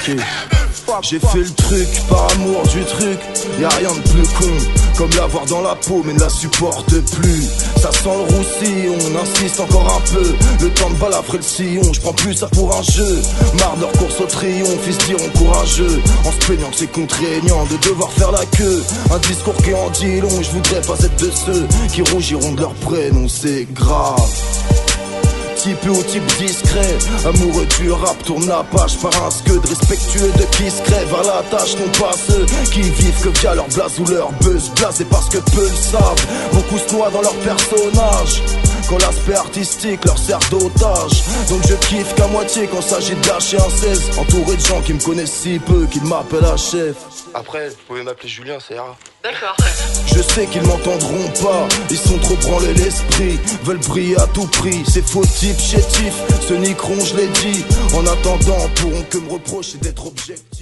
Ok. J'ai fait le truc par amour du truc. Y'a rien de plus con, comme l'avoir dans la peau mais ne la supporte plus. Ça sent le roussillon, on insiste encore un peu. Le temps de balafrer le sillon, je prends plus ça pour un jeu. Marre de leur course au triomphe, ils se diront courageux. En se plaignant que c'est contraignant de devoir faire la queue. Un discours qui en dit long, je voudrais pas être de ceux qui rougiront de leur prénom, c'est grave. Type au type discret, amoureux du rap, tourne la page par un scud respectueux de qui se crève à la tâche, non pas ceux qui vivent que via leur blaze ou leur buzz. Blasé parce que peu le savent, beaucoup se noient dans leur personnage. Quand l'aspect artistique leur sert d'otage. Donc je kiffe qu'à moitié quand s'agit de lâcher un 16. Entouré de gens qui me connaissent si peu qu'ils m'appellent à chef. Après, vous pouvez m'appeler Julien, c'est rare. D'accord. Je sais qu'ils m'entendront pas, ils sont trop branlés l'esprit, veulent briller à tout prix. Ces faux types chétifs se niqueront, je l'ai dit. En attendant, pourront que me reprocher d'être objectif.